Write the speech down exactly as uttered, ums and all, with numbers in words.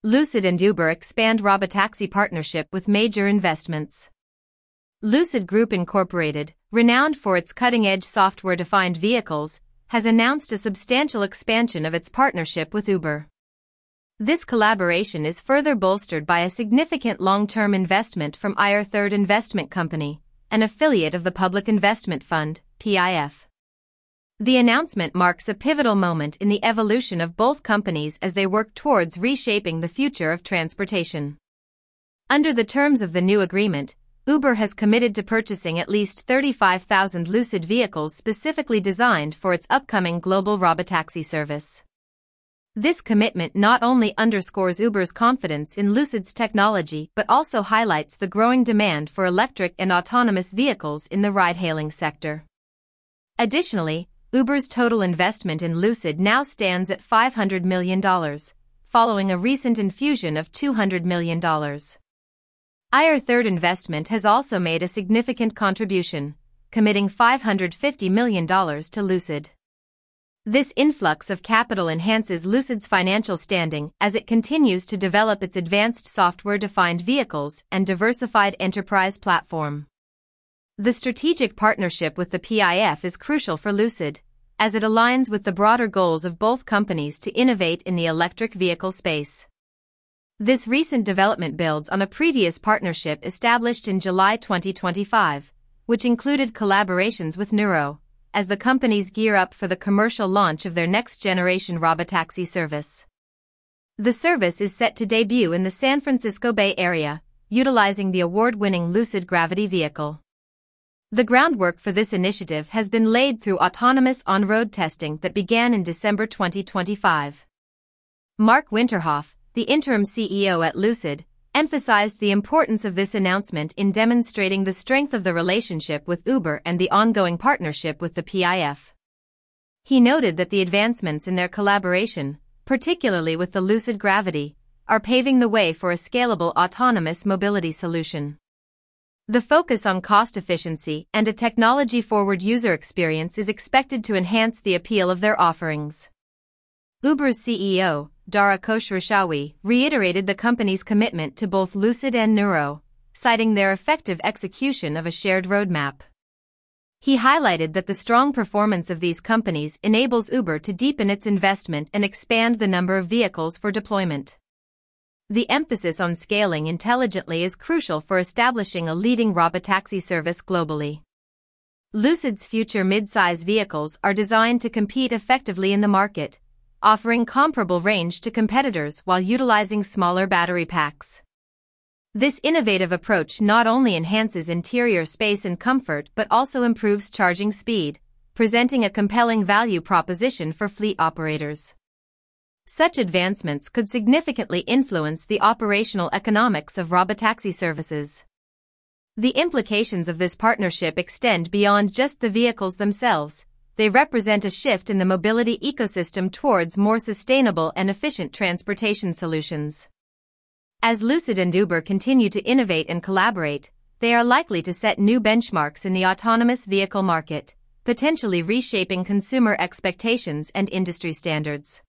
Lucid and Uber expand robotaxi partnership with major investments. Lucid Group Incorporated, renowned for its cutting-edge software-defined vehicles, has announced a substantial expansion of its partnership with Uber. This collaboration is further bolstered by a significant long-term investment from I R Third Investment Company, an affiliate of the Public Investment Fund, P I F. The announcement marks a pivotal moment in the evolution of both companies as they work towards reshaping the future of transportation. Under the terms of the new agreement, Uber has committed to purchasing at least thirty-five thousand Lucid vehicles specifically designed for its upcoming global robotaxi service. This commitment not only underscores Uber's confidence in Lucid's technology but also highlights the growing demand for electric and autonomous vehicles in the ride-hailing sector. Additionally, Uber's total investment in Lucid now stands at five hundred million dollars, following a recent infusion of two hundred million dollars. I R Third Investment has also made a significant contribution, committing five hundred fifty million dollars to Lucid. This influx of capital enhances Lucid's financial standing as it continues to develop its advanced software-defined vehicles and diversified enterprise platform. The strategic partnership with the P I F is crucial for Lucid, as it aligns with the broader goals of both companies to innovate in the electric vehicle space. This recent development builds on a previous partnership established in July twenty twenty-five, which included collaborations with Nuro, as the companies gear up for the commercial launch of their next-generation robotaxi service. The service is set to debut in the San Francisco Bay Area, utilizing the award-winning Lucid Gravity vehicle. The groundwork for this initiative has been laid through autonomous on-road testing that began in December twenty twenty-five. Mark Winterhoff, the interim C E O at Lucid, emphasized the importance of this announcement in demonstrating the strength of the relationship with Uber and the ongoing partnership with the P I F. He noted that the advancements in their collaboration, particularly with the Lucid Gravity, are paving the way for a scalable autonomous mobility solution. The focus on cost efficiency and a technology-forward user experience is expected to enhance the appeal of their offerings. Uber's C E O, Dara Khosrowshahi, reiterated the company's commitment to both Lucid and Nuro, citing their effective execution of a shared roadmap. He highlighted that the strong performance of these companies enables Uber to deepen its investment and expand the number of vehicles for deployment. The emphasis on scaling intelligently is crucial for establishing a leading robotaxi service globally. Lucid's future mid-size vehicles are designed to compete effectively in the market, offering comparable range to competitors while utilizing smaller battery packs. This innovative approach not only enhances interior space and comfort but also improves charging speed, presenting a compelling value proposition for fleet operators. Such advancements could significantly influence the operational economics of robotaxi services. The implications of this partnership extend beyond just the vehicles themselves. They represent a shift in the mobility ecosystem towards more sustainable and efficient transportation solutions. As Lucid and Uber continue to innovate and collaborate, they are likely to set new benchmarks in the autonomous vehicle market, potentially reshaping consumer expectations and industry standards.